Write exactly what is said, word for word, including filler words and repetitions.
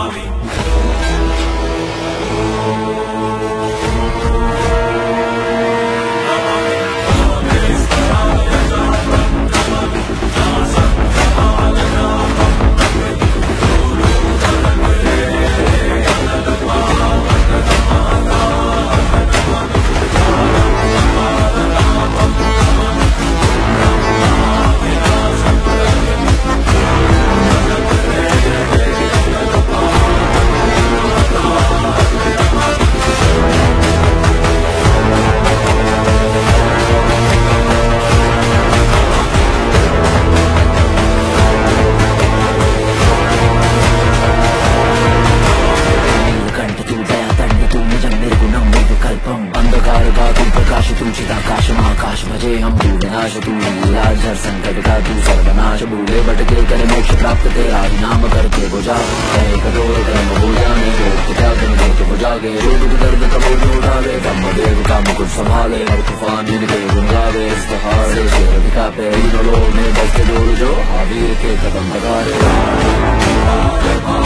चिदाकाश महाकाश भजे हम तू विनाश तू राज हर संकट का तू सर्वनाश भूले भटके करे मोक्ष प्राप्त तेरा ही नाम करके बुझा कहे कठोर कर्म हो जाने को क्या तुम देख बुझागे रोग दर्द कबूल उठावे ब्रह्म देव का मुकुट संभाले हर तूफान जिनके गुन गावे इस पहाड़ से शेर दिखा पे इन लोग में बस के जोड़ जो हावीर के कदम लगारे